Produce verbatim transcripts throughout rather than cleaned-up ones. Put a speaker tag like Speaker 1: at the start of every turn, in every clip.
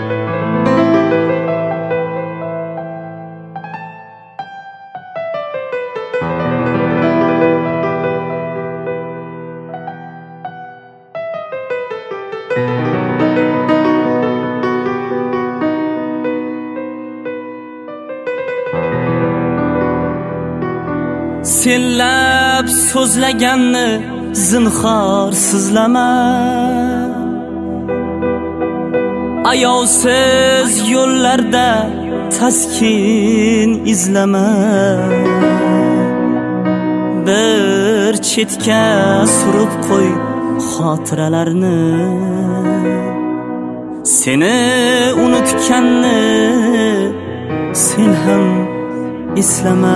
Speaker 1: Senlab so'zlaganni zinhor sizlama, ayovsiz yo'llarda taskin izlama. Bir chetga surib qo'y xotiralarni, seni unutganni sen ham eslama.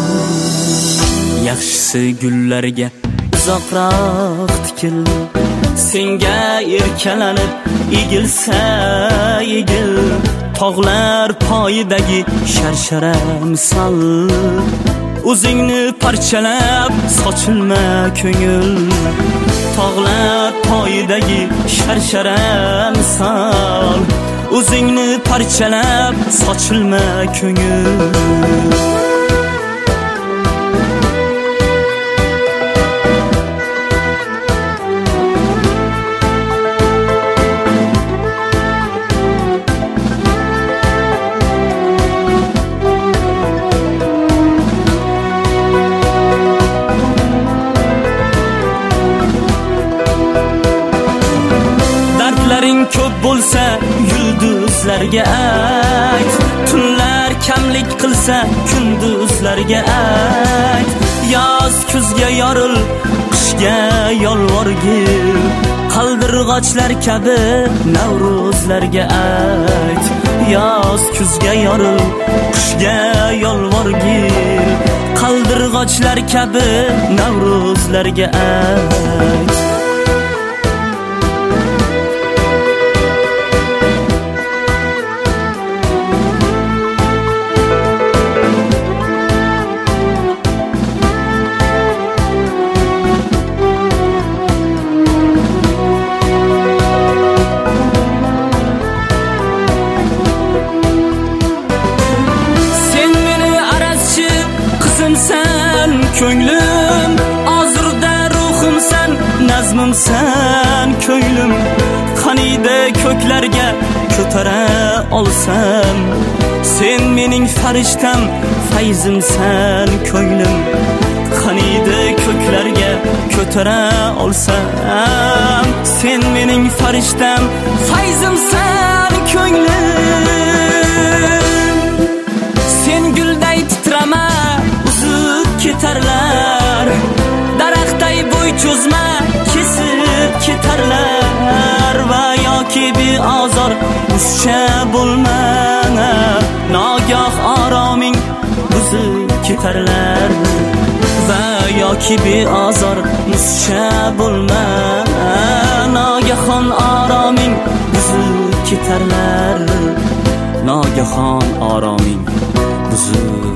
Speaker 1: Yaxshisi gullarga uzoqroq tikil, senga erkalanib egilsa egil. Tog'lar poyidagi sharshara misol, o'zingni parchalab sochilma ko'ngil. Tog'lar poyidagi sharshara misol, o'zingni parchalab sochilma ko'ngil. Dardlaring ko'p bo'lsa yulduzlarga ayt, tunlar kamlik qilsa kunduzlarga ayt. Yoz kuzga yoril, qishga yolvorgil, qaldirg'ochlar kabi Navro'zlarga ayt. Yoz kuzga yoril, qishga yolvorgil, qaldirg'ochlar kabi Navro'zlarga ayt. Sen ko'nglim, ozurda ruhimsan, nazmimsan ko'nglim. Qaniydi ko'klarga ko'tara olsam, sen mening farishtam, fayzimsan ko'nglim. Qaniydi ko'klarga ko'tara olsam, sen mening farishtam, fayzimsan ko'nglim. Sen gulday titrama, ketarlar, daraxtday bo'y cho'zma, kesib ketarlar. Va yoki beozor ruscha bo'lma, nogoh oroming buzib ketarlar. Va yoki beozor ruscha bo'lma, nogahon oroming buzib ketarlar. Nogahon oroming buzib